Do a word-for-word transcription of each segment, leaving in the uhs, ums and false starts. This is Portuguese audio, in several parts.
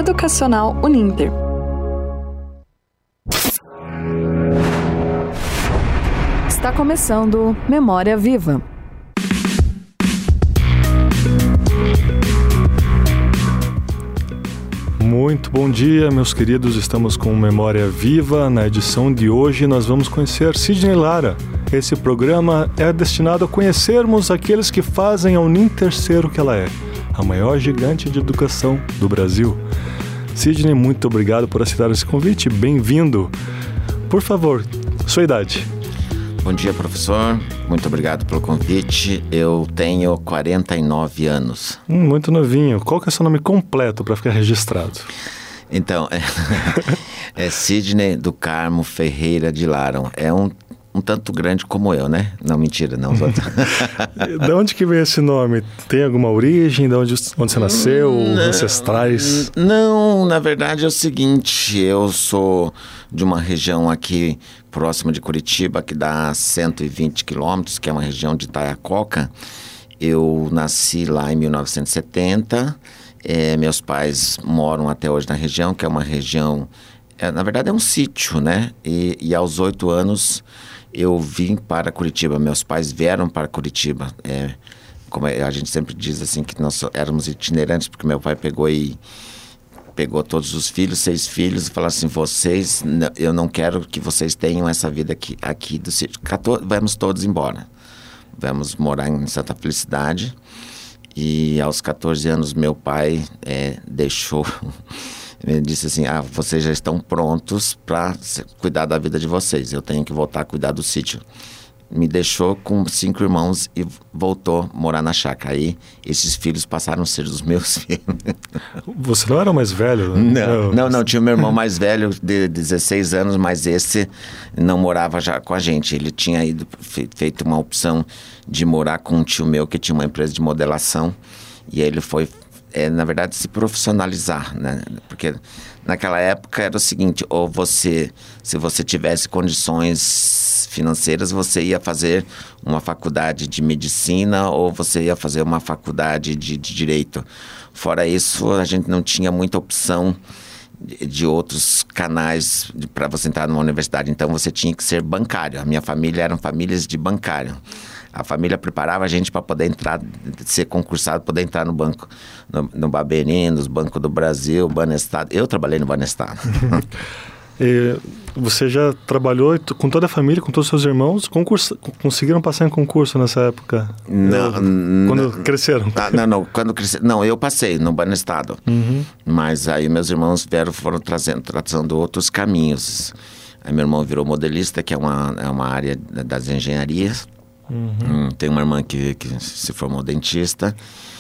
Educacional Uninter. Está começando Memória Viva. Muito bom dia, meus queridos. Estamos com Memória Viva. Na edição de hoje nós vamos conhecer Sidney Lara. Esse programa é destinado a conhecermos aqueles que fazem a Uninter ser o que ela é, a maior gigante de educação do Brasil. Sidney, muito obrigado por aceitar esse convite. Bem-vindo. Por favor, sua idade. Bom dia, professor. Muito obrigado pelo convite. Eu tenho quarenta e nove anos. Hum, muito novinho. Qual que é o seu nome completo para ficar registrado? Então, é, é Sidney do Carmo Ferreira de Lara. É um, um tanto grande como eu, né? Não, mentira, não. De onde que veio esse nome? Tem alguma origem? De onde, onde você nasceu? Não, ancestrais? Não, na verdade é o seguinte. Eu sou de uma região aqui próxima de Curitiba, que dá cento e vinte quilômetros, que é uma região de Itaiacoca. Eu nasci lá em mil novecentos e setenta. É, meus pais moram até hoje na região, que é uma região... É, na verdade é um sítio, né? E, e aos oito anos eu vim para Curitiba. Meus pais vieram para Curitiba. É, como a gente sempre diz assim, que nós éramos itinerantes, porque meu pai pegou e... pegou todos os filhos, seis filhos, e falou assim, vocês, eu não quero que vocês tenham essa vida aqui, aqui do sítio. Vamos todos embora. Vamos morar em Santa Felicidade. E aos catorze anos, meu pai é, deixou, ele disse assim, ah, vocês já estão prontos para cuidar da vida de vocês. Eu tenho que voltar a cuidar do sítio. Me deixou com cinco irmãos e voltou a morar na chácara. Aí, esses filhos passaram a ser os meus filhos. Você não era o mais velho? Né? Não, não, não. Tinha o meu irmão mais velho, de dezesseis anos, mas esse não morava já com a gente. Ele tinha ido, feito uma opção de morar com um tio meu que tinha uma empresa de modelação. E aí ele foi, é, na verdade, se profissionalizar, né? Porque naquela época era o seguinte, ou você, se você tivesse condições financeiras, você ia fazer uma faculdade de medicina ou você ia fazer uma faculdade de, de direito. Fora isso, a gente não tinha muita opção de, de outros canais para você entrar numa universidade. Então, você tinha que ser bancário. A minha família eram famílias de bancário. A família preparava a gente para poder entrar, ser concursado, poder entrar no banco, no, no Baberim, nos bancos do Brasil, Banestado. Eu trabalhei no Banestado. E você já trabalhou com toda a família, com todos os seus irmãos? Concurso, conseguiram passar em concurso nessa época? Não. Eu, quando não, cresceram? Ah, não, não. Quando cresceram. Não, eu passei no Banestado. Uhum. Mas aí meus irmãos vieram, foram trazendo, trazendo outros caminhos. Aí meu irmão virou modelista, que é uma, é uma área das engenharias. Uhum. Tem uma irmã que, que se formou dentista.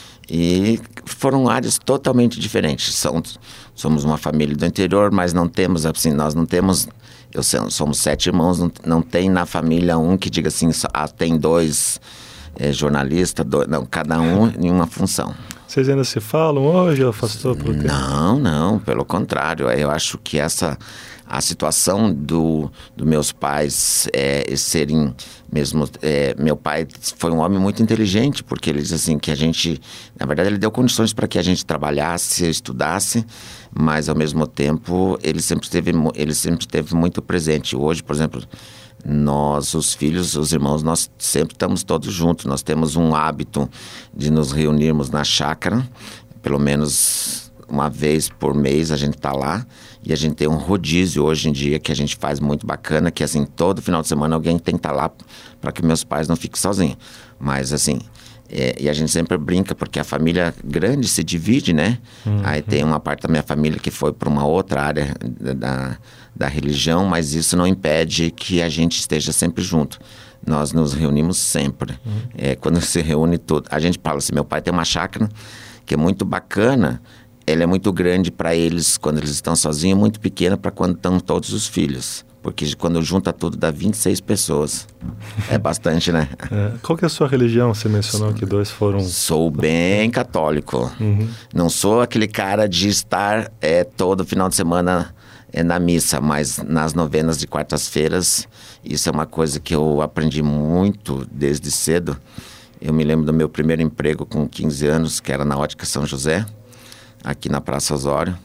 E foram áreas totalmente diferentes. São, somos uma família do interior, mas não temos, assim, nós não temos... Eu, somos sete irmãos, não, não tem na família um que diga assim, ah, tem dois é, jornalistas, dois, não, cada um em uma função. Vocês ainda se falam hoje, afastou? Por quê? Não, não, pelo contrário. Eu acho que essa... A situação do, do meus pais é, serem mesmo... É, meu pai foi um homem muito inteligente, porque ele diz assim que a gente... Na verdade, ele deu condições para que a gente trabalhasse, estudasse, mas ao mesmo tempo ele sempre esteve, ele sempre esteve muito presente. Hoje, por exemplo, nós, os filhos, os irmãos, nós sempre estamos todos juntos. Nós temos um hábito de nos reunirmos na chácara, pelo menos uma vez por mês a gente está lá. E a gente tem um rodízio hoje em dia que a gente faz muito bacana, que assim, todo final de semana alguém tem que estar lá para que meus pais não fiquem sozinhos. Mas assim, é, e a gente sempre brinca porque a família grande se divide, né? Uhum. Aí tem uma parte da minha família que foi para uma outra área da, da religião, mas isso não impede que a gente esteja sempre junto. Nós nos reunimos sempre. Uhum. É, quando se reúne tudo, a gente fala assim, meu pai tem uma chácara que é muito bacana. Ela é muito grande para eles quando eles estão sozinhos, muito pequena para quando estão todos os filhos. Porque quando junta tudo dá vinte e seis pessoas. É bastante, né? É. Qual que é a sua religião? Você mencionou que dois foram... Sou bem católico. Uhum. Não sou aquele cara de estar é, todo final de semana é, na missa, mas nas novenas de quartas-feiras, isso é uma coisa que eu aprendi muito desde cedo. Eu me lembro do meu primeiro emprego com quinze anos, que era na Ótica São José, aqui na Praça Osório.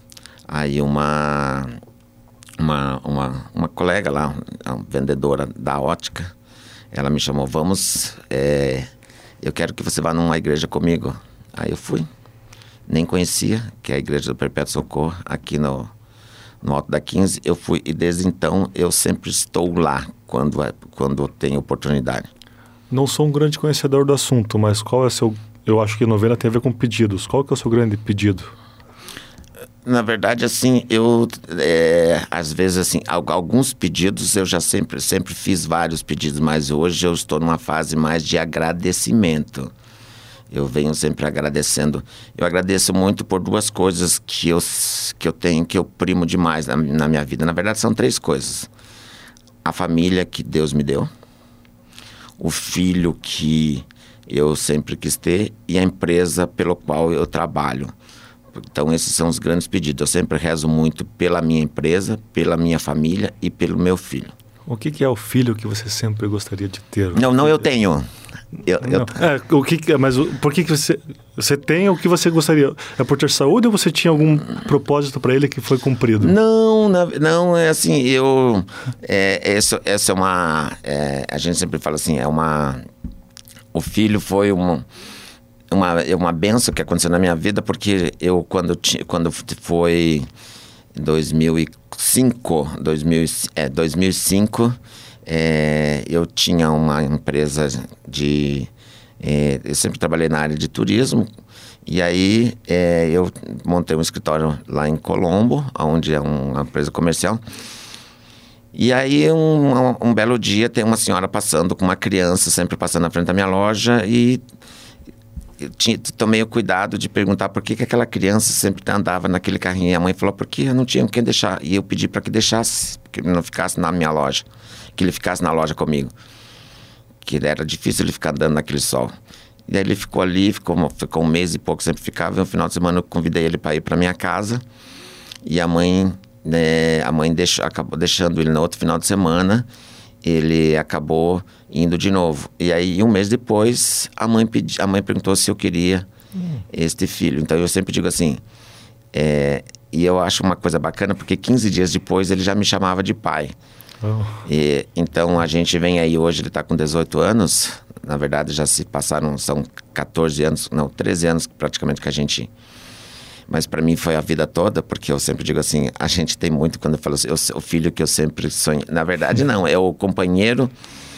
Aí uma, uma, uma, uma colega lá, uma vendedora da ótica, ela me chamou, vamos, é, eu quero que você vá numa igreja comigo. Aí eu fui, nem conhecia, que é a igreja do Perpétuo Socorro, aqui no, no Alto da quinze. Eu fui e desde então eu sempre estou lá, quando, quando tenho oportunidade. Não sou um grande conhecedor do assunto, mas qual é o seu... Eu acho que novena tem a ver com pedidos. Qual que é o seu grande pedido? Na verdade, assim, eu... É, às vezes, assim, alguns pedidos eu já sempre, sempre fiz vários pedidos, mas hoje eu estou numa fase mais de agradecimento. Eu venho sempre agradecendo. Eu agradeço muito por duas coisas que eu, que eu tenho, que eu primo demais na, na minha vida. Na verdade, são três coisas. A família que Deus me deu, o filho que eu sempre quis ter e a empresa pelo qual eu trabalho. Então, esses são os grandes pedidos. Eu sempre rezo muito pela minha empresa, pela minha família e pelo meu filho. O que, que é o filho que você sempre gostaria de ter? Não, não eu tenho. Eu, não. eu... É, o que, mas o, por que, que você... Você tem o que você gostaria? É por ter saúde ou você tinha algum propósito para ele que foi cumprido? Não, não, não é assim, eu... É, essa, essa é uma... É, a gente sempre fala assim, é uma... O filho foi uma... Uma, uma benção que aconteceu na minha vida, porque eu, quando, quando foi em dois mil e cinco, dois mil, é, dois mil e cinco, é, eu tinha uma empresa de... É, eu sempre trabalhei na área de turismo, e aí é, eu montei um escritório lá em Colombo, onde é uma empresa comercial. E aí, um, um, um belo dia, tem uma senhora passando com uma criança, sempre passando na frente da minha loja, e... Eu tinha, tomei o cuidado de perguntar por que, que aquela criança sempre andava naquele carrinho. E a mãe falou, porque eu não tinha quem deixar. E eu pedi para que deixasse, que ele não ficasse na minha loja. Que ele ficasse na loja comigo. Que era difícil ele ficar andando naquele sol. E aí ele ficou ali, ficou, ficou um mês e pouco, sempre ficava. E no final de semana eu convidei ele para ir para minha casa. E a mãe, né, a mãe deixou, acabou deixando ele no outro final de semana. Ele acabou indo de novo. E aí, um mês depois, a mãe, pedi, a mãe perguntou se eu queria hum. este filho. Então, eu sempre digo assim... É, e eu acho uma coisa bacana, porque quinze dias depois, ele já me chamava de pai. Oh. E, então, a gente vem aí hoje, ele está com dezoito anos. Na verdade, já se passaram, são catorze anos, não, treze anos praticamente que a gente... Mas para mim foi a vida toda, porque eu sempre digo assim, a gente tem muito, quando eu falo assim, eu, o filho que eu sempre sonhei. Na verdade, não, é o companheiro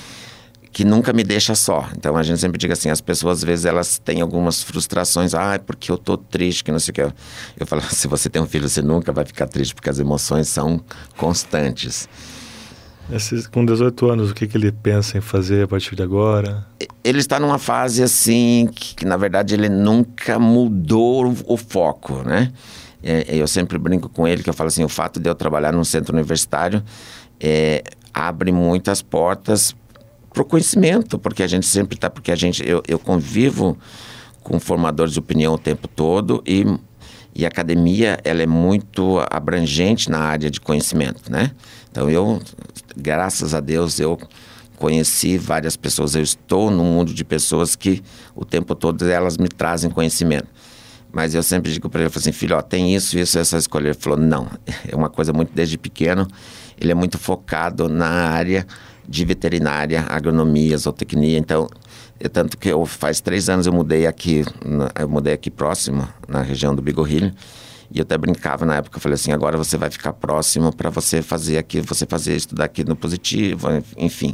que nunca me deixa só. Então, a gente sempre diz assim, as pessoas, às vezes, elas têm algumas frustrações. Ah, porque eu tô triste, que não sei o que. Eu, eu falo, se você tem um filho, você nunca vai ficar triste, porque as emoções são constantes. Esse, com dezoito anos, o que, que ele pensa em fazer a partir de agora? Ele está numa fase assim, que, que na verdade ele nunca mudou o, o foco, né? É, eu sempre brinco com ele, que eu falo assim, o fato de eu trabalhar num centro universitário é, abre muitas portas para o conhecimento, porque a gente sempre está, porque a gente, eu, eu convivo com formadores de opinião o tempo todo e, e a academia, ela é muito abrangente na área de conhecimento, né? Então eu, graças a Deus, eu conheci várias pessoas, eu estou num mundo de pessoas que o tempo todo elas me trazem conhecimento. Mas eu sempre digo para ele, eu falo assim, filho, ó, tem isso, isso, essa escolha. Ele falou, não, é uma coisa muito desde pequeno, ele é muito focado na área de veterinária, agronomia, zootecnia, então, é tanto que eu, faz três anos eu mudei aqui, eu mudei aqui próximo, na região do Bigorrilho, e eu até brincava na época, eu falei assim, agora você vai ficar próximo para você fazer aqui, você fazer, estudar aqui no Positivo, enfim.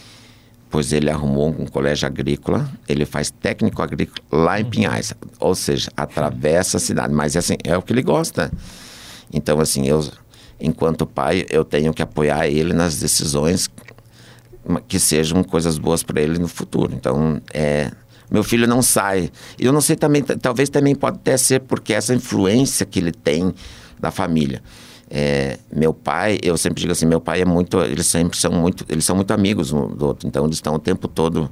Pois ele arrumou um colégio agrícola, ele faz técnico agrícola lá em Pinhais, ou seja, atravessa a cidade, mas assim, é o que ele gosta. Então assim, eu, enquanto pai, eu tenho que apoiar ele nas decisões que sejam coisas boas para ele no futuro. Então, é... Meu filho não sai. Eu não sei também, talvez também pode até ser porque essa influência que ele tem da família. É, meu pai, eu sempre digo assim, meu pai é muito, eles sempre são muito, eles são muito amigos um do outro, então eles estão o tempo todo.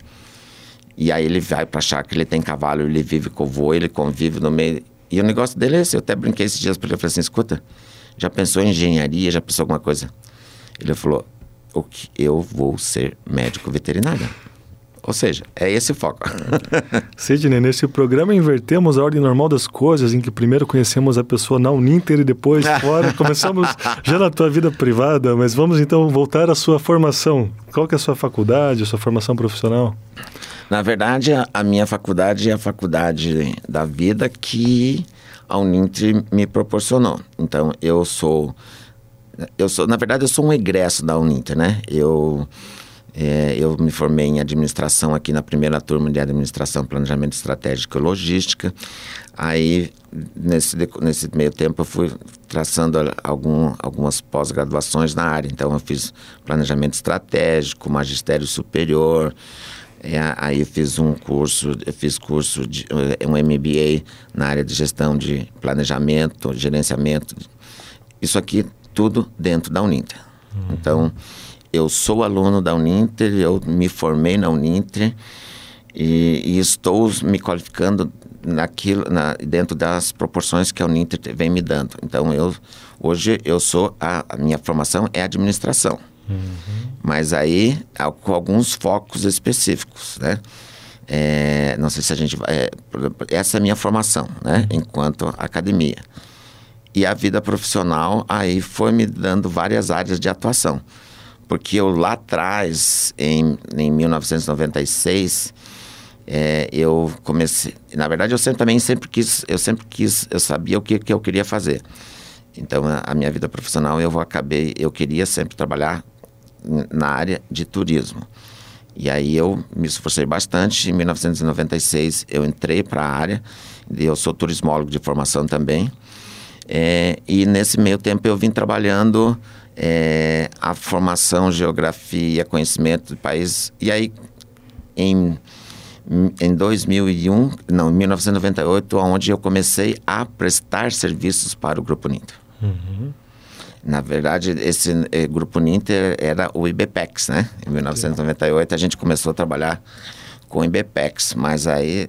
E aí ele vai pra chácara, ele tem cavalo, ele vive com o vô, ele convive no meio. E o negócio dele é esse, eu até brinquei esses dias pra ele, eu falei assim, escuta, já pensou em engenharia, já pensou alguma coisa? Ele falou, eu vou ser médico veterinário. Ou seja, é esse o foco. Sidney, nesse programa invertemos a ordem normal das coisas, em que primeiro conhecemos a pessoa na Uninter e depois fora. Começamos já na tua vida privada, mas vamos então voltar à sua formação. Qual que é a sua faculdade, a sua formação profissional? Na verdade, a, a minha faculdade é a faculdade da vida que a Uninter me proporcionou. Então, eu sou... eu sou na verdade, eu sou um egresso da Uninter, né? Eu... É, eu me formei em administração aqui na primeira turma de administração, planejamento estratégico e logística. Aí, nesse, nesse meio tempo, eu fui traçando algum, algumas pós-graduações na área. Então, eu fiz planejamento estratégico, magistério superior. É, aí, eu fiz um curso, eu fiz curso de um M B A na área de gestão de planejamento, gerenciamento. Isso aqui, tudo dentro da Uninter. Uhum. Então... eu sou aluno da Uninter, eu me formei na Uninter e, e estou me qualificando naquilo, na, dentro das proporções que a Uninter vem me dando. Então, eu, hoje eu sou, a, a minha formação é administração, uhum. mas aí com alguns focos específicos, né? É, não sei se a gente vai... É, essa é a minha formação, né? Enquanto academia. E a vida profissional aí foi me dando várias áreas de atuação. Porque eu lá atrás, em, em mil novecentos e noventa e seis, é, eu comecei... Na verdade, eu sempre, também sempre quis... Eu sempre quis... Eu sabia o que, que eu queria fazer. Então, a, a minha vida profissional, eu acabei... Eu queria sempre trabalhar na área de turismo. E aí, eu me esforcei bastante. Em mil novecentos e noventa e seis, eu entrei para a área. Eu sou turismólogo de formação também. É, e nesse meio tempo, eu vim trabalhando... É, a formação, geografia, conhecimento do país. E aí, em, em dois mil e um, não, em mil novecentos e noventa e oito, onde eu comecei a prestar serviços para o Grupo Uninter. Uhum. Na verdade, esse eh, Grupo Uninter era o IBPEX, né? Em mil novecentos e noventa e oito, a gente começou a trabalhar com o IBPEX, mas aí,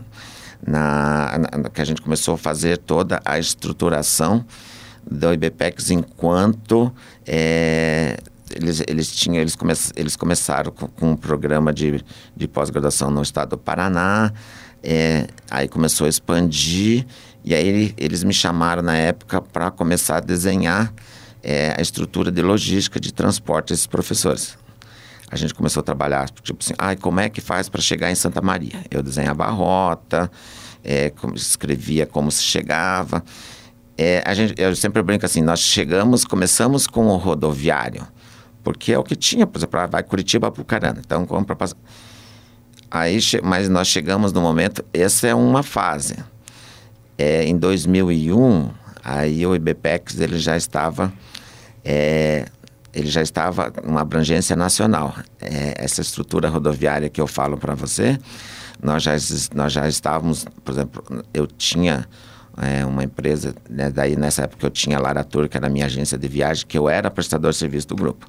na, na, que a gente começou a fazer toda a estruturação do IBPEX enquanto é, eles, eles, tinham, eles, come, eles começaram com, com um programa de, de pós-graduação no estado do Paraná, é, aí começou a expandir e aí eles me chamaram na época para começar a desenhar é, a estrutura de logística de transporte desses professores. A gente começou a trabalhar, tipo assim, ah, como é que faz para chegar em Santa Maria? Eu desenhava a rota, é, escrevia como se chegava. É, a gente, eu sempre brinco assim, nós chegamos, começamos com o rodoviário, porque é o que tinha, por exemplo, vai Curitiba para o Carana, então como para passar. Aí, mas nós chegamos no momento, essa é uma fase. É, em dois mil e um, aí o IBPEX ele já estava, é, ele já estava uma abrangência nacional. É, essa estrutura rodoviária que eu falo para você, nós já, nós já estávamos, por exemplo, eu tinha é, uma empresa, né, daí nessa época eu tinha a Laratur, que era a minha agência de viagem, que eu era prestador de serviço do grupo.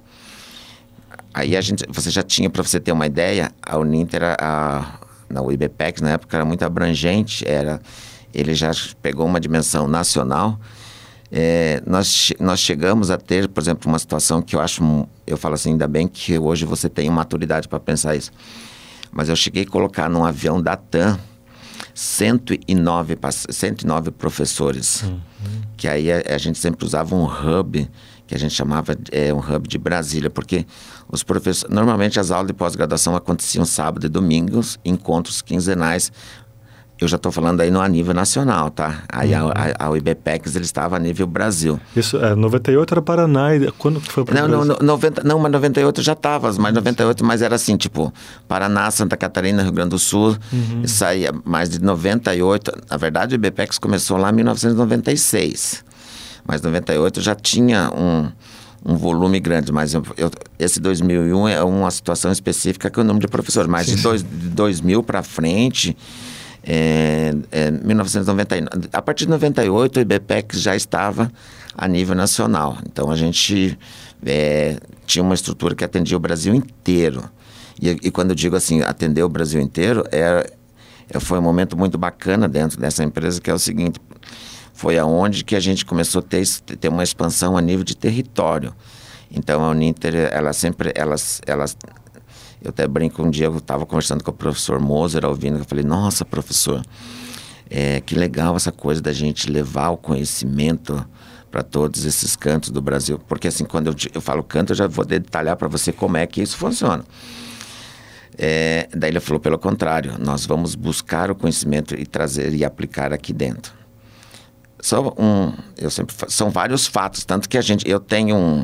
Aí a gente, você já tinha, para você ter uma ideia, a Uninter, a, a, o IBPEX na época era muito abrangente, era, ele já pegou uma dimensão nacional. É, nós, nós chegamos a ter, por exemplo, uma situação que eu acho, eu falo assim, ainda bem que hoje você tem maturidade para pensar isso. Mas eu cheguei a colocar num avião da TAM cento e nove, cento e nove professores, uhum. que aí a, a gente sempre usava um hub, que a gente chamava é, um hub de Brasília, porque os professores, normalmente as aulas de pós-graduação aconteciam sábado e domingos, encontros quinzenais. Eu já estou falando aí no a nível nacional, tá? Aí uhum. a, a, a IBPEX, ele estava a nível Brasil. Isso, é, noventa e oito era Paraná, e quando que foi para o Não, não, noventa, não, mas noventa e oito já estava, mas noventa e oito, mas era assim, tipo, Paraná, Santa Catarina, Rio Grande do Sul, uhum. saía mais de noventa e oito, na verdade o IBPEX começou lá em mil novecentos e noventa e seis, mas noventa e oito já tinha um, um volume grande, mas eu, eu, esse dois mil e um é uma situação específica que é o número de professores, mas sim, de, dois, de dois mil para frente... É, é, mil novecentos e noventa e nove, a partir de noventa e oito o IBPEX já estava a nível nacional, então a gente é, tinha uma estrutura que atendia o Brasil inteiro, e, e quando eu digo assim, atender o Brasil inteiro, é, é, foi um momento muito bacana dentro dessa empresa, que é o seguinte, foi aonde que a gente começou a ter, ter uma expansão a nível de território. Então a Uninter, ela sempre, ela, ela, Eu até brinco, um dia eu estava conversando com o professor Moser, ouvindo, eu falei, nossa, professor, é, que legal essa coisa da gente levar o conhecimento para todos esses cantos do Brasil. Porque assim, quando eu, eu falo canto, eu já vou detalhar para você como é que isso funciona. É, daí ele falou, pelo contrário, nós vamos buscar o conhecimento e trazer e aplicar aqui dentro. Só um, eu sempre, são vários fatos, tanto que a gente, eu tenho um,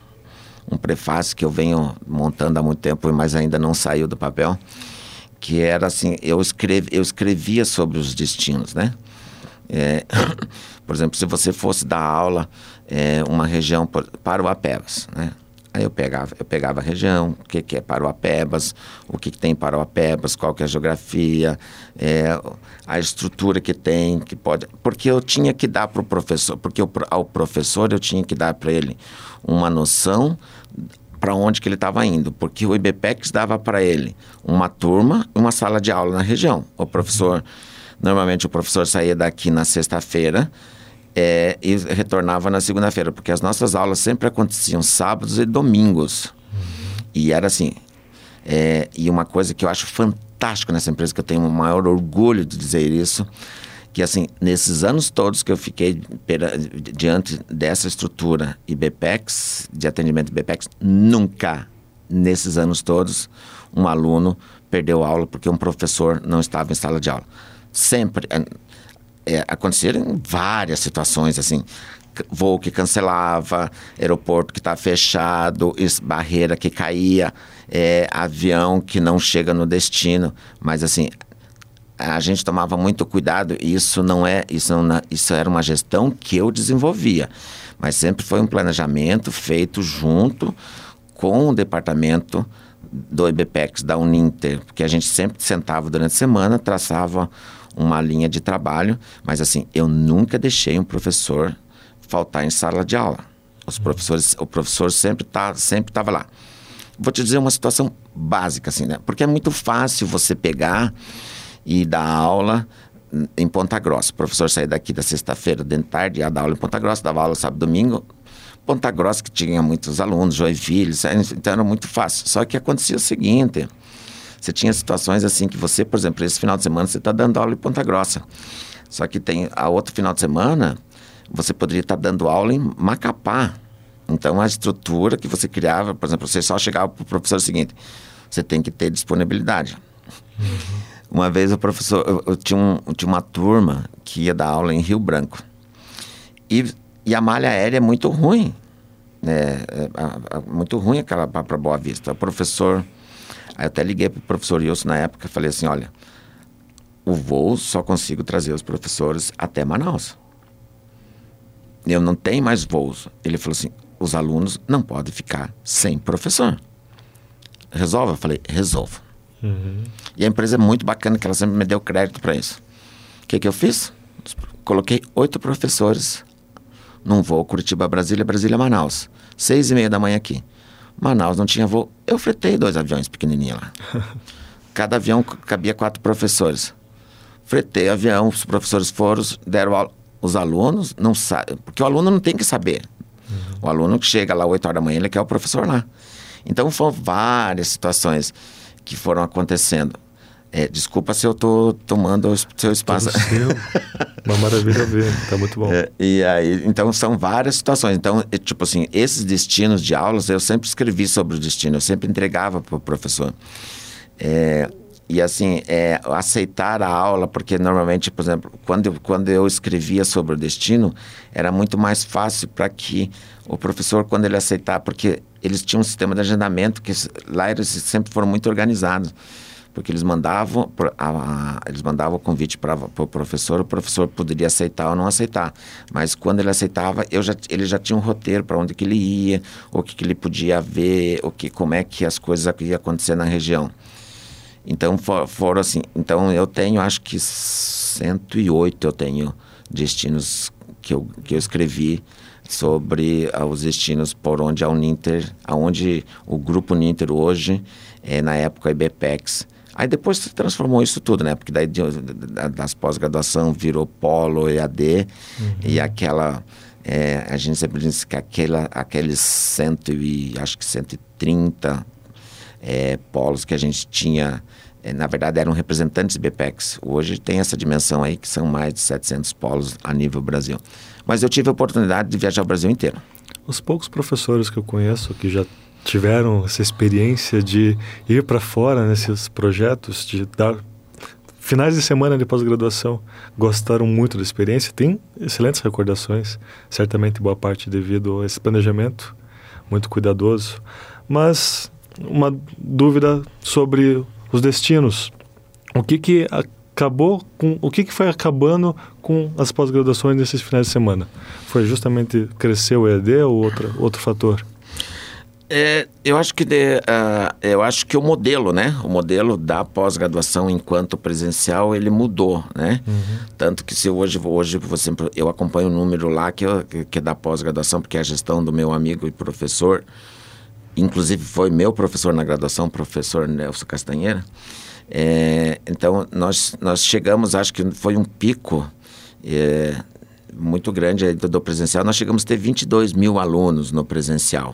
um prefácio que eu venho montando há muito tempo, mas ainda não saiu do papel, que era assim, eu, escrevi, eu escrevia sobre os destinos, né? É, por exemplo, se você fosse dar aula é, uma região Parauapebas, né? Aí eu pegava, eu pegava a região, o que, que é Parauapebas, o que, que tem Parauapebas, qual que é a geografia, é, a estrutura que tem, que pode... Porque eu tinha que dar para o professor, porque eu, ao professor eu tinha que dar para ele uma noção para onde que ele estava indo, porque o IBPEX dava para ele uma turma e uma sala de aula na região. O professor, normalmente o professor saía daqui na sexta-feira, É, e retornava na segunda-feira, porque as nossas aulas sempre aconteciam sábados e domingos. Uhum. E era assim, é, e uma coisa que eu acho fantástica nessa empresa, que eu tenho o maior orgulho de dizer isso, que assim, nesses anos todos que eu fiquei pera, diante dessa estrutura IBPEX, de atendimento IBPEX, nunca, nesses anos todos, um aluno perdeu aula porque um professor não estava em sala de aula. Sempre... É, aconteceram várias situações, assim, voo que cancelava, aeroporto que está fechado, barreira que caía, é, avião que não chega no destino, mas assim, a gente tomava muito cuidado, e isso não é, isso, não, isso era uma gestão que eu desenvolvia, mas sempre foi um planejamento feito junto com o departamento do IBPEX, da Uninter, porque a gente sempre sentava durante a semana, traçava uma linha de trabalho, mas assim, eu nunca deixei um professor faltar em sala de aula. Os professores, o professor sempre tá, sempre estava lá. Vou te dizer uma situação básica, assim, né? Porque é muito fácil você pegar e dar aula em Ponta Grossa. O professor saía daqui da sexta-feira, de tarde, ia dar aula em Ponta Grossa, dava aula sábado e domingo. Ponta Grossa, que tinha muitos alunos, Joinville, então era muito fácil. Só que acontecia o seguinte... Você tinha situações assim que você, por exemplo, esse final de semana você está dando aula em Ponta Grossa. Só que tem a outro final de semana, você poderia estar dando aula em Macapá. Então, a estrutura que você criava, por exemplo, você só chegava para o professor o seguinte, você tem que ter disponibilidade. Uhum. Uma vez o professor, eu, eu, tinha um, eu tinha uma turma que ia dar aula em Rio Branco. E, e a malha aérea é muito ruim. É, é, é, é muito ruim aquela para Boa Vista. O professor... Aí eu até liguei para o professor Wilson na época e falei assim, olha, o voo só consigo trazer os professores até Manaus. Eu não tenho mais voos. Ele falou assim, os alunos não podem ficar sem professor. Resolve? Eu falei, resolvo. Uhum. E a empresa é muito bacana, que ela sempre me deu crédito para isso. O que que eu fiz? Coloquei oito professores num voo Curitiba-Brasília, Brasília-Manaus. Seis e meia da manhã aqui. Manaus não tinha voo, eu fretei dois aviões pequenininhos lá. Cada avião cabia quatro professores. Fretei o avião, os professores foram, deram aula. Os alunos não sabem, porque o aluno não tem que saber. Uhum. O aluno que chega lá oito horas da manhã, ele quer o professor lá. Então foram várias situações que foram acontecendo. É, desculpa se eu estou tomando o seu espaço. Uma maravilha ver, tá muito bom. É, e aí, então são várias situações. Então, é, tipo assim, esses destinos de aulas, eu sempre escrevi sobre o destino, eu sempre entregava para o professor. É, e assim, é, aceitar a aula, porque normalmente, por exemplo, quando eu, quando eu escrevia sobre o destino, era muito mais fácil para que o professor, quando ele aceitar, porque eles tinham um sistema de agendamento, que lá eles sempre foram muito organizados. Porque eles mandavam, a, a, eles mandavam o convite para o pro professor, o professor poderia aceitar ou não aceitar. Mas quando ele aceitava, eu já, ele já tinha um roteiro para onde que ele ia, o que, que ele podia ver, o que, como é que as coisas iam acontecer na região. Então, for, foram assim. Então, eu tenho, acho que cento e oito eu tenho destinos que eu, que eu escrevi sobre uh, os destinos por onde a Uninter, aonde o grupo Uninter hoje, é, na época a IBPEX. Aí depois se transformou isso tudo, né? Porque daí de, de, das pós-graduação virou polo, E A D, uhum. E aquela... É, a gente sempre diz que aquela, aqueles cento e, acho que cento e trinta é, polos que a gente tinha, é, na verdade eram representantes do IBPEX. Hoje tem essa dimensão aí que são mais de setecentos polos a nível Brasil. Mas eu tive a oportunidade de viajar o Brasil inteiro. Os poucos professores que eu conheço que já tiveram essa experiência de ir para fora nesses projetos, de dar finais de semana de pós-graduação, gostaram muito da experiência, tem excelentes recordações, certamente boa parte devido a esse planejamento muito cuidadoso. Mas uma dúvida sobre os destinos. O que que acabou com, o que que foi acabando com as pós-graduações nesses finais de semana? Foi justamente crescer o E A D ou outro, outro fator? É, eu acho que de, uh, eu acho que o modelo, né? O modelo da pós-graduação enquanto presencial, ele mudou, né? Uhum. Tanto que se hoje, hoje você, eu acompanho o número lá que, eu, que é da pós-graduação, porque é a gestão do meu amigo e professor, inclusive foi meu professor na graduação, professor Nelson Castanheira. É, então, nós, nós chegamos, acho que foi um pico é, muito grande aí do, do presencial. Nós chegamos a ter vinte e dois mil alunos no presencial.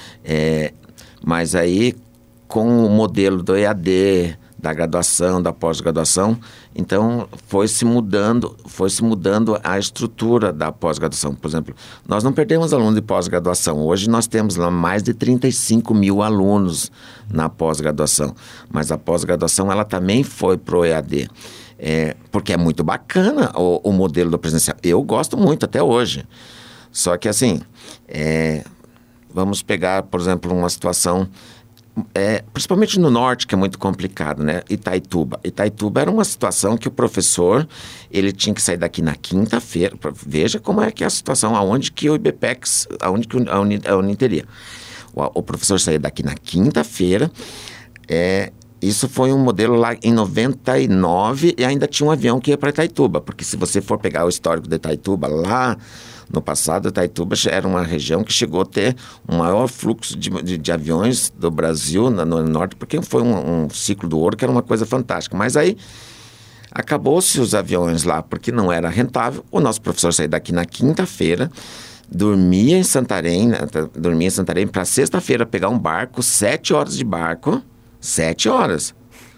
É, mas aí, com o modelo do E A D, da graduação, da pós-graduação, então foi se mudando, foi se mudando a estrutura da pós-graduação. Por exemplo, nós não perdemos alunos de pós-graduação. Hoje nós temos lá mais de trinta e cinco mil alunos na pós-graduação. Mas a pós-graduação, ela também foi para o E A D. É, porque é muito bacana o, o modelo do presencial. Eu gosto muito até hoje. Só que assim, é, vamos pegar, por exemplo, uma situação... É, principalmente no norte, que é muito complicado, né? Itaituba. Itaituba era uma situação que o professor, ele tinha que sair daqui na quinta-feira. Veja como é que é a situação, aonde que o IBPEX, aonde que a Uni, a Uni teria. O, o professor saía daqui na quinta-feira. É, isso foi um modelo lá em noventa e nove e ainda tinha um avião que ia para Itaituba. Porque se você for pegar o histórico de Itaituba lá... No passado, Itaituba era uma região que chegou a ter o maior fluxo de, de, de aviões do Brasil no, no norte, porque foi um, um ciclo do ouro que era uma coisa fantástica. Mas aí, acabou-se os aviões lá, porque não era rentável. O nosso professor saiu daqui na quinta-feira, dormia em Santarém, né, dormia em Santarém para sexta-feira pegar um barco, sete horas de barco, sete horas.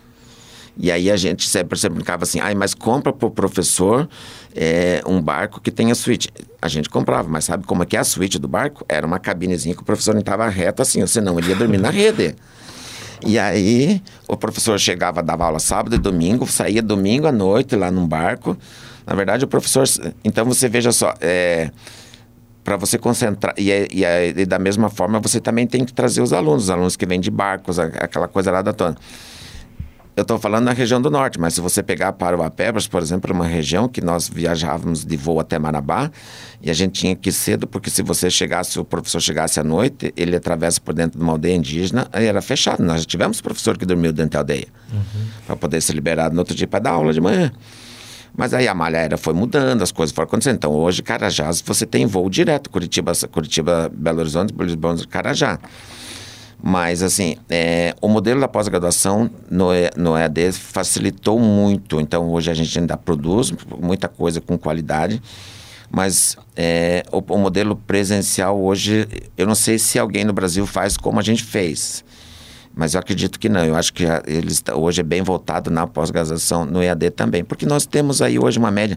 E aí a gente sempre, sempre brincava assim, ah, mas compra para o professor é, um barco que tenha suíte. A gente comprava, mas sabe como é que é a suíte do barco? Era uma cabinezinha que o professor não estava reto assim, senão ele ia dormir na rede. E aí o professor chegava, dava aula sábado e domingo, saía domingo à noite lá num barco. Na verdade o professor... Então você veja só, é, para você concentrar... E, e, e da mesma forma você também tem que trazer os alunos, os alunos que vêm de barcos, aquela coisa lá da tona. Eu estou falando na região do norte, mas se você pegar para o Apebras, por exemplo, uma região que nós viajávamos de voo até Marabá, e a gente tinha que ir cedo, porque se você chegasse, o professor chegasse à noite, ele atravessa por dentro de uma aldeia indígena, aí era fechado. Nós já tivemos professor que dormiu dentro da aldeia, uhum. para poder ser liberado no outro dia para dar aula de manhã. Mas aí a malha aérea foi mudando, as coisas foram acontecendo. Então hoje, Carajás, você tem voo direto, Curitiba, Curitiba Belo Horizonte, Lisboa, Carajá. Mas, assim, é, o modelo da pós-graduação no, no E A D facilitou muito. Então, hoje a gente ainda produz muita coisa com qualidade. Mas é, o, o modelo presencial hoje, eu não sei se alguém no Brasil faz como a gente fez. Mas eu acredito que não. Eu acho que a, eles, hoje é bem voltado na pós-graduação no E A D também. Porque nós temos aí hoje uma média...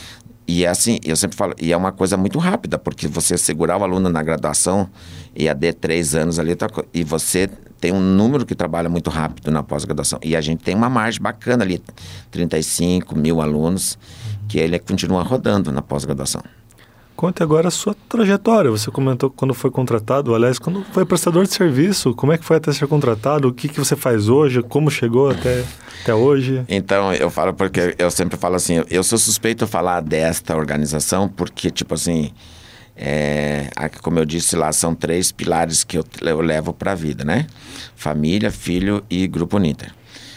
E é assim, eu sempre falo, e é uma coisa muito rápida, porque você segurar o aluno na graduação, E A D três anos ali, e você tem um número que trabalha muito rápido na pós-graduação. E a gente tem uma margem bacana ali, trinta e cinco mil alunos, que ele continua rodando na pós-graduação. Conte agora a sua trajetória. Você comentou quando foi contratado, aliás, quando foi prestador de serviço, como é que foi até ser contratado? O que, que você faz hoje? Como chegou até, até hoje? Então, eu falo porque eu sempre falo assim, eu sou suspeito de falar desta organização porque, tipo assim, é, como eu disse lá, são três pilares que eu, eu levo para a vida, né? Família, filho e Grupo Uninter.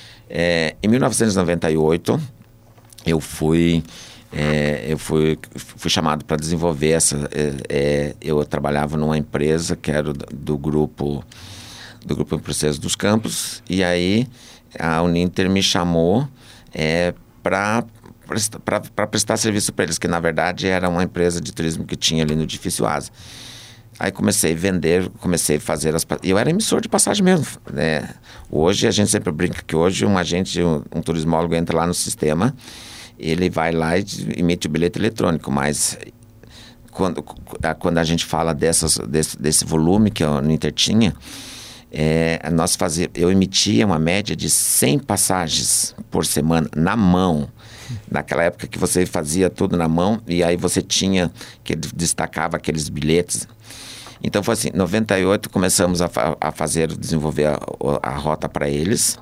É, em mil novecentos e noventa e oito, eu fui... É, eu fui, fui chamado para desenvolver essa... É, é, eu trabalhava numa empresa que era do, do grupo do grupo Princesa dos Campos, e aí a Uninter me chamou é, para prestar serviço para eles, que na verdade era uma empresa de turismo que tinha ali no Edifício Asa. Aí comecei a vender, comecei a fazer as... Eu era emissor de passagem mesmo, né? Hoje a gente sempre brinca que hoje um agente, um, um turismólogo entra lá no sistema, ele vai lá e emite o bilhete eletrônico, mas quando, quando a gente fala dessas, desse, desse volume que a Uninter tinha, é, nós fazia, eu emitia uma média de cem passagens por semana na mão. Naquela época que você fazia tudo na mão e aí você tinha, que destacava aqueles bilhetes. Então foi assim, em noventa e oito começamos a, fa- a fazer, desenvolver a, a rota para eles.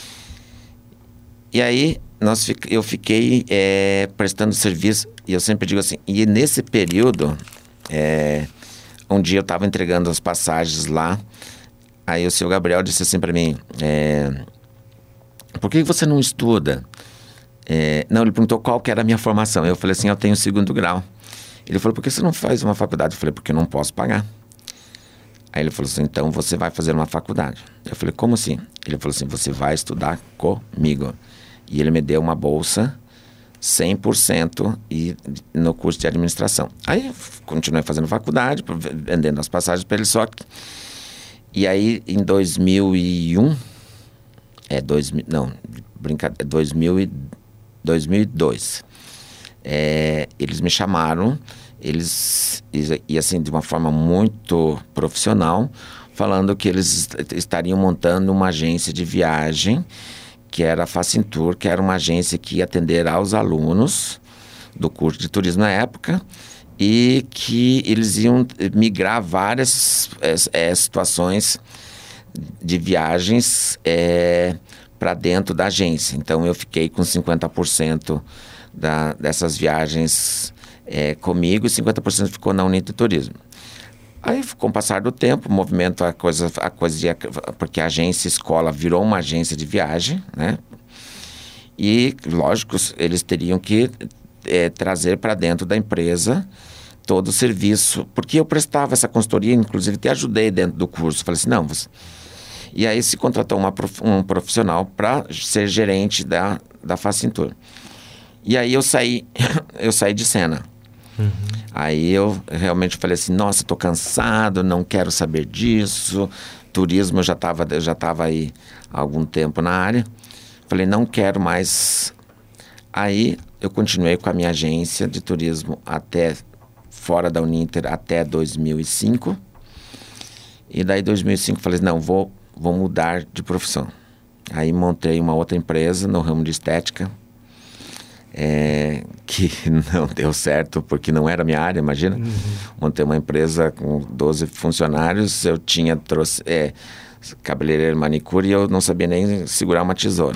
E aí nós, eu fiquei é, prestando serviço, e eu sempre digo assim, e nesse período, é, um dia eu estava entregando as passagens lá, aí o seu Gabriel disse assim para mim, é, por que você não estuda? É, não, ele perguntou qual que era a minha formação. Eu falei assim, eu tenho segundo grau. Ele falou, por que você não faz uma faculdade? Eu falei, porque eu não posso pagar. Aí ele falou assim, então você vai fazer uma faculdade. Eu falei, como assim? Ele falou assim, você vai estudar comigo. E ele me deu uma bolsa cem por cento e, no curso de administração. Aí eu continuei fazendo faculdade, vendendo as passagens para ele, só que... E aí em dois mil e um, é dois mil, não, brincadeira, dois mil e, dois mil e dois, é, eles me chamaram, eles, e assim, de uma forma muito profissional, falando que eles estariam montando uma agência de viagem, que era a Facintur, que era uma agência que ia atender aos alunos do curso de turismo na época, e que eles iam migrar várias é, é, situações de viagens é, para dentro da agência. Então eu fiquei com cinquenta por cento da, dessas viagens é, comigo e cinquenta por cento ficou na Uninter Turismo. Aí, com o passar do tempo, o movimento, a coisa, a coisa de, porque a agência escola virou uma agência de viagem, né? E, lógico, eles teriam que é, trazer para dentro da empresa todo o serviço, porque eu prestava essa consultoria, inclusive até ajudei dentro do curso. Falei assim, não, você... E aí se contratou uma, um profissional para ser gerente da, da Facintur. E aí eu saí, eu saí de cena. Uhum. Aí eu realmente falei assim, nossa, estou cansado, não quero saber disso. Turismo, eu já estava já estava aí há algum tempo na área. Falei, não quero mais. Aí eu continuei com a minha agência de turismo até fora da Uninter até dois mil e cinco. E daí dois mil e cinco falei, não, vou, vou mudar de profissão. Aí montei uma outra empresa no ramo de estética. É, que não deu certo porque não era minha área, imagina. Uhum. Montei uma empresa com doze funcionários, eu tinha trouxe, é, cabeleireiro, manicure e eu não sabia nem segurar uma tesoura.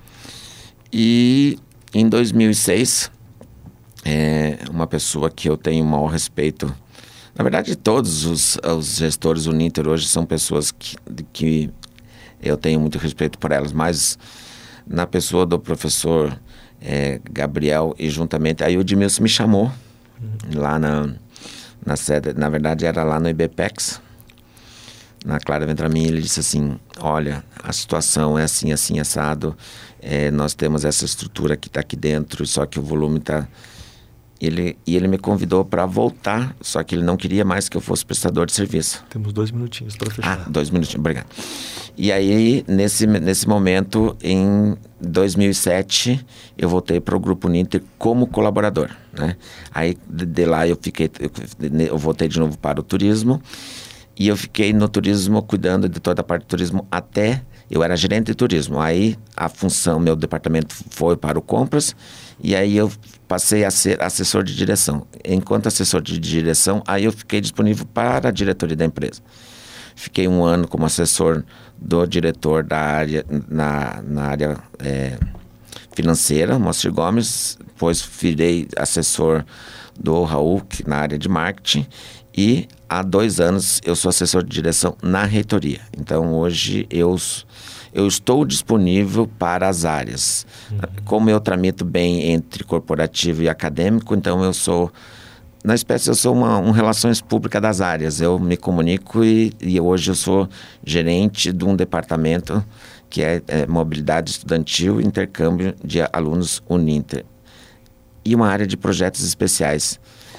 E em dois mil e seis, é, uma pessoa que eu tenho o maior respeito, na verdade todos os, os gestores Uninter hoje são pessoas que, que eu tenho muito respeito por elas, mas na pessoa do professor É, Gabriel e juntamente, aí o Edmilson me chamou uhum. lá na, na sede, na verdade era lá no IBPEX, na Clara Ventramin. Ele disse assim, olha, a situação é assim, assim, assado, é, nós temos essa estrutura que está aqui dentro, só que o volume está... Ele, e ele me convidou para voltar, só que ele não queria mais que eu fosse prestador de serviço. Temos dois minutinhos para fechar. Ah, dois minutinhos, obrigado. E aí, nesse, nesse momento, em dois mil e sete, eu voltei para o Grupo Uninter como colaborador, né? Aí, de, de lá, eu fiquei, eu, eu voltei de novo para o turismo, e eu fiquei no turismo, cuidando de toda a parte do turismo, até... Eu era gerente de turismo, aí a função, meu departamento foi para o compras, e aí eu passei a ser assessor de direção. Enquanto assessor de direção, aí eu fiquei disponível para a diretoria da empresa. Fiquei um ano como assessor do diretor da área, na, na área é, financeira, Moacir Gomes, depois virei assessor do Raul, na área de marketing, e há dois anos eu sou assessor de direção na reitoria. Então hoje eu, eu estou disponível para as áreas. Uhum. Como eu tramito bem entre corporativo e acadêmico, então eu sou, na espécie eu sou uma, um relações públicas das áreas. Eu me comunico e, e hoje eu sou gerente de um departamento que é, é mobilidade estudantil e intercâmbio de alunos Uninter. E uma área de projetos especiais.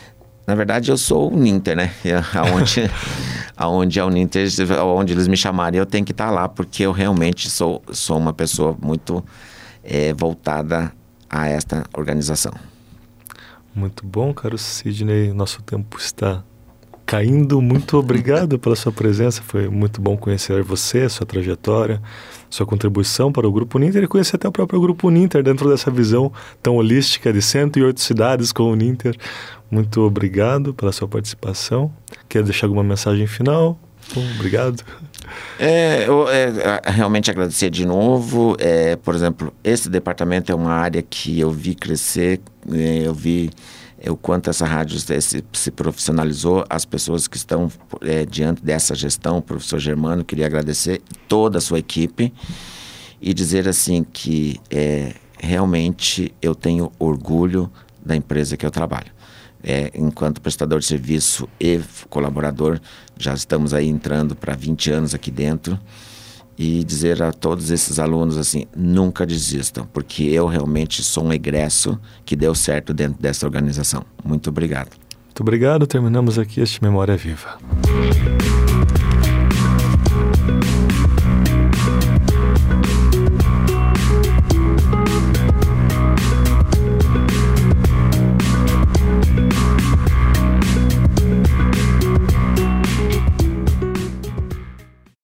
Na verdade, eu sou o Uninter, né? Aonde, aonde, a Uninter, aonde eles me chamarem, eu tenho que estar lá, porque eu realmente sou, sou uma pessoa muito é, voltada a esta organização. Muito bom, caro Sidney. Nosso tempo está caindo. Muito obrigado pela sua presença. Foi muito bom conhecer você, sua trajetória, sua contribuição para o Grupo Uninter e conhecer até o próprio Grupo Uninter dentro dessa visão tão holística de cento e oito cidades com o Uninter. Muito obrigado pela sua participação. Quer deixar alguma mensagem final? Bom, obrigado. É, eu é, realmente agradecer de novo. É, por exemplo, esse departamento é uma área que eu vi crescer, é, eu vi é, o quanto essa rádio se, se profissionalizou. As pessoas que estão é, diante dessa gestão, o professor Germano, queria agradecer toda a sua equipe e dizer assim que é, realmente eu tenho orgulho da empresa que eu trabalho. É, enquanto prestador de serviço e colaborador, já estamos aí entrando para vinte anos aqui dentro, e dizer a todos esses alunos assim, nunca desistam, porque eu realmente sou um egresso que deu certo dentro dessa organização. Muito obrigado. Muito obrigado, terminamos aqui este Memória Viva.